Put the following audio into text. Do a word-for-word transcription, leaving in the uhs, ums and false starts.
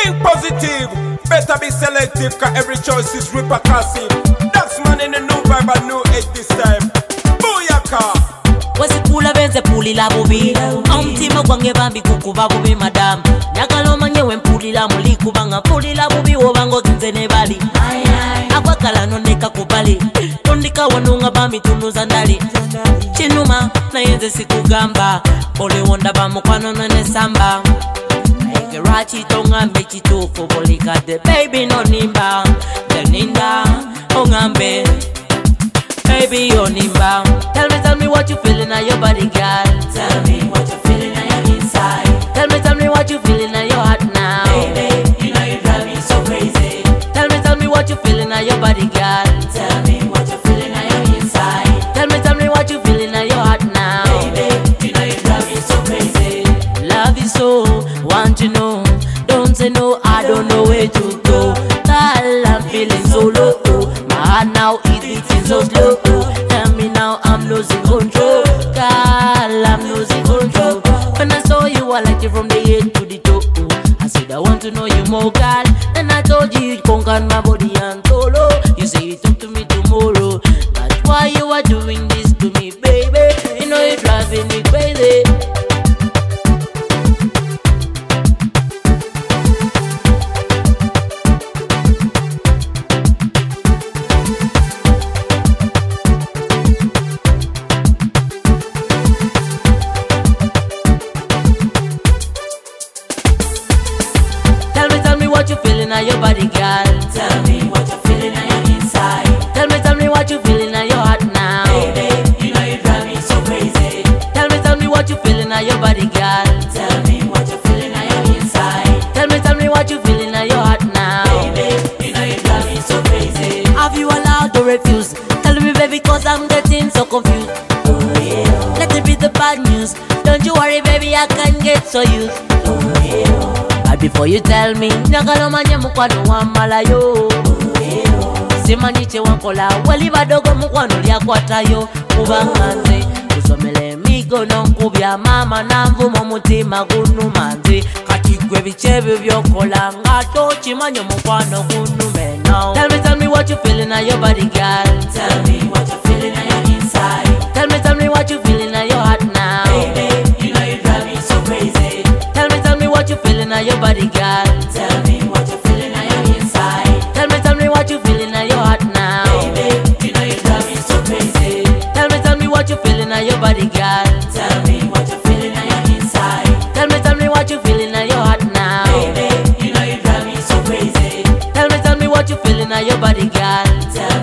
Think positive, better be selective, cause every choice is repercussive. That's man in the new vibe and new age this time. Booyaka! Wasikula benze pulila bubi Omtima gwange bambi kukuba bubi madam Nyakalo manyewe mpulila mulikuba nga pulila bubi wobango zinze ne bali Akwakala noneka kubali Tondika wanunga bambi tunuza ndali Chinuma na yenze sikugamba Ole wonda bamukwano nane samba Rachi tongambe chitufu bolika de baby no nimba The ninda ongambe Baby yo nimba. Tell me, tell me what you feeling on your body, girl. Tell me what you feeling on your inside. Tell me, tell me what you feeling on your heart now. Baby, you know you drive me so crazy. Tell me, tell me what you feeling on your body, girl. Tell me what you feeling on your inside. Tell me, tell me what you feeling on your heart now. Baby, you know you drive me so crazy. Love you so, want to know. Don't say no, I don't know where to go. Girl, I'm feeling so low. My heart now is beating so slow. Tell me now, I'm losing control. Girl, I'm losing control. When I saw you, I liked you from the head to the toe. I said I want to know you more, girl. Then I told you you'd conquer my body and solo. You say you talk to me tomorrow. That's why you are doing this to me, baby. You know you're driving me crazy. What you feeling on your body, girl? Tell me what you feeling on your inside. Tell me, tell me what you feeling on your heart now. Baby, you know you drive me so crazy. Tell me, tell me what you feeling on your body, girl. Tell me what you feeling on your inside. Tell me, tell me what you feeling on your heart now. Baby, you know you drive me so crazy. Have you allowed to refuse? Tell me, baby, cause I'm getting so confused. Oh yeah. Let it be the bad news. Don't you worry, baby, I can get so used. Oh yeah. But before you tell me, nyagalo manye mukwano wa malayo. Simanyiche wankola, wali badogo mukwano lyakwatayo. Kubanga nze, kusomele emigono nkubya mama nanvumo mutima gunumanze. Kati gwe bichebe byokola, ngato chimanyo mukwano gunume now. Tell me, tell me what you feeling on your body, girl. Tell me what you feeling on your inside. Tell me, tell me what you feeling on your heart now. Baby, you know you drive me so crazy. Tell me, tell me what you feeling on your body, girl. Tell me what you feeling on your inside. Tell me, tell me what you feeling on your heart now. Baby, you know you drive me so crazy. Tell me, tell me what you feeling on your body, girl. Tell me what you feeling on your inside. Tell me, tell me what you feeling on your heart now. Baby, you know you drive me so crazy. Tell me, tell me what you feeling on your body, girl. Tell